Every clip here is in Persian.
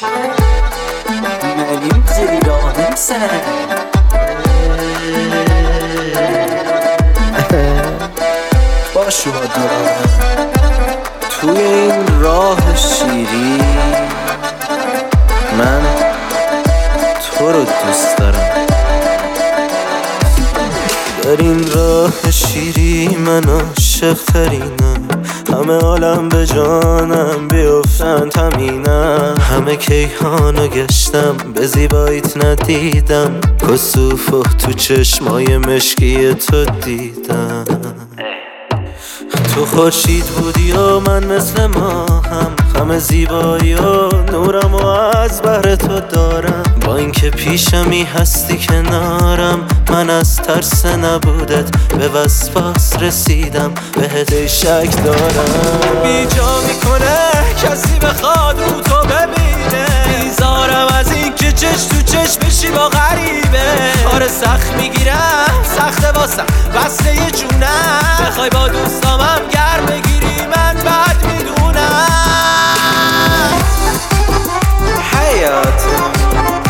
Benim zeliranım sen. باشو دارم توی این راه شیری، من تو رو دوست دارم. در این راه شیری من عاشق ترینم، همه عالم به جانم بیفتن تمینم. همه کیهانو گشتم به زیباییت ندیدم، کسوفو تو چشمای مشکی تو دیدم. تو خورشید بودی و من مثل ماهم، همه زیبایی و نورم و از بهر تو دارم. با اینکه پیشمی هستی کنارم، من از ترس نبودت به وسواس رسیدم، بهت شک دارم. بیجا میکنه کسی بخواد رو تو ببینه، بیزارم از این که چش تو چش بشی با غریبه. آره سخت میگیرم سخته واسم وصله یه جونم، بخوای با دوستامم گرم بگیری من بد میدونم. حیاتم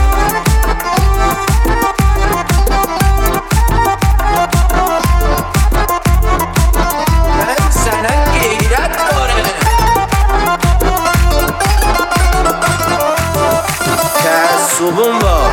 من زنن غیرت داره، تعصبون با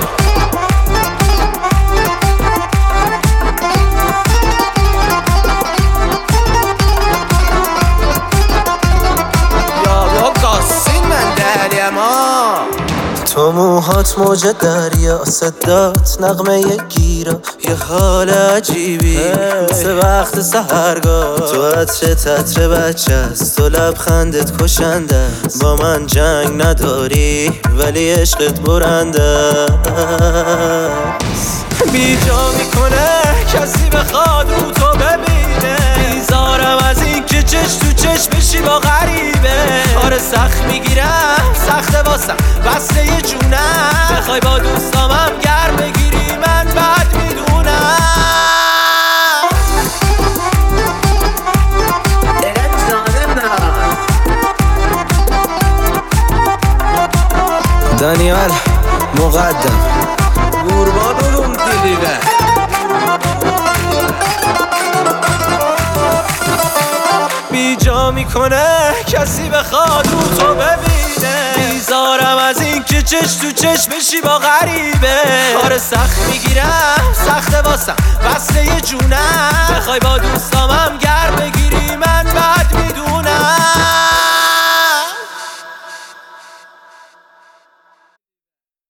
تو موهات موج دریا، صدات نغمه گیرا، یه حال عجیبی مثل وقت سحرگاه. تو عطر تتر بچه است، تو لبخندت کشنده است. با من جنگ نداری ولی عشقت برنده است. بیجا میکنه کسی بخواد رو تو ببینه، بیزارم از این که چش تو چش بشی با غریبه. آره سخت میگیرم سخته واسم وصله یه جونم، بخوای با دوستامم گرم بگیری من بد میدونم. دلت جانم دانیال مقدم قربانم دیلیه. بیجا میکنه کسی بخواد رو تو ببینه، بیزارم از این که چش تو چش بشی با غریبه. آره سخت میگیرم سخته واسم وصله یه جونم، بخوای با دوستامم گرم بگیری من بد میدونم.